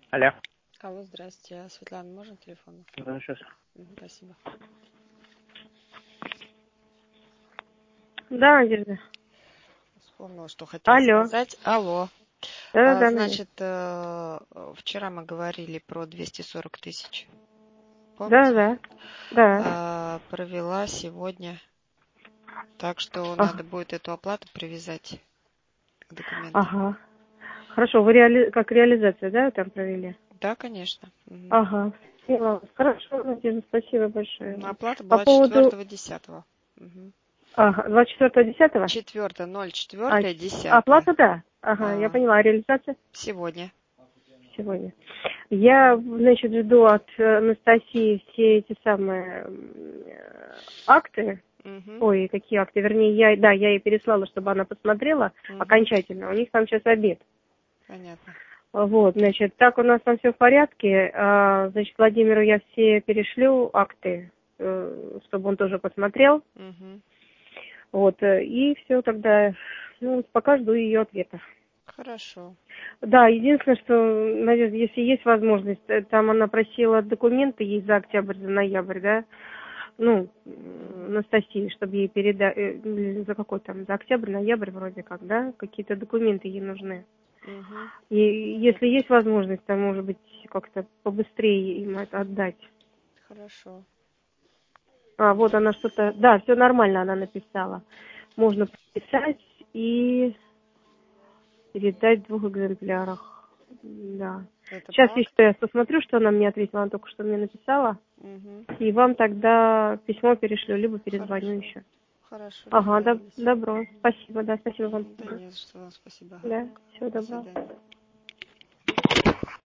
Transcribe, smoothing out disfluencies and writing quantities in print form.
Алло. Алло, здрасте. Светлана, можно телефон? Да, сейчас. Спасибо. Да, Надежда. Вспомнила, что хотела Алло. сказать. Алло. Да, Значит, вчера мы говорили про 240 тысяч. Помните? Да. Провела сегодня. Так что Ага. надо будет эту оплату привязать к документам. Ага. Хорошо, вы как реализацию, да, там провели? Да, конечно. Ага. Хорошо, Надежда, спасибо большое. Оплата По была поводу... 4.10. Ага, 24.10? 4.04.10. Оплата, да. Ага, я поняла. А реализация? Сегодня. Сегодня. Я, значит, жду от Анастасии все эти самые акты. Ой, какие акты? Вернее, я ей переслала, чтобы она посмотрела окончательно. У них там сейчас обед. Понятно. Вот, значит, так у нас там все в порядке. Значит, Владимиру я все перешлю акты, чтобы он тоже посмотрел. Вот, и все тогда, пока жду ее ответа. Хорошо. Да, единственное, что, Надежда, если есть возможность, там она просила документы ей за октябрь, за ноябрь, да, Анастасии, чтобы ей передать, за какой там, за октябрь, ноябрь вроде как, да, какие-то документы ей нужны. И если есть возможность, там, может быть, как-то побыстрее им это отдать. Хорошо. Вот она что-то, да, все нормально она написала. Можно подписать и передать в 2 экземплярах. Да. Это Сейчас я посмотрю, что она мне ответила, она только что мне написала. И вам тогда письмо перешлю, либо перезвоню еще. Хорошо. Ага, добро. Спасибо, да, спасибо вам. Да нет, что, спасибо. Да, всего До доброго. свидания.